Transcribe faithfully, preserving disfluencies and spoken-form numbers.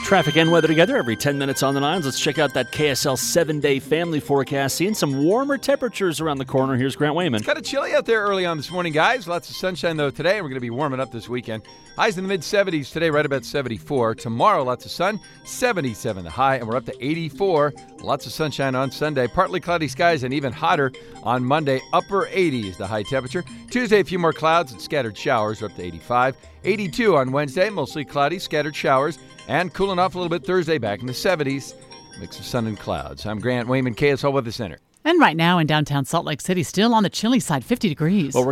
Traffic and weather together every ten minutes on the nines. Let's check out that K S L seven-day family forecast. Seeing some warmer temperatures around the corner. Here's Grant Wayman. It's kind of chilly out there early on this morning, guys. Lots of sunshine, though, today. And we're going to be warming up this weekend. Highs in the mid-seventies today, right about seventy-four. Tomorrow, lots of sun, seventy-seven the high, and we're up to eighty-four. Lots of sunshine on Sunday. Partly cloudy skies and even hotter on Monday. Upper eighties the high temperature. Tuesday, a few more clouds and scattered showers. We're up to eighty-five. eighty-two on Wednesday, mostly cloudy, scattered showers. And cooling off a little bit Thursday, back in the seventies. Mix of sun and clouds. I'm Grant Wayman, K S L Weather Center. And right now in downtown Salt Lake City, still on the chilly side, fifty degrees. Well, we're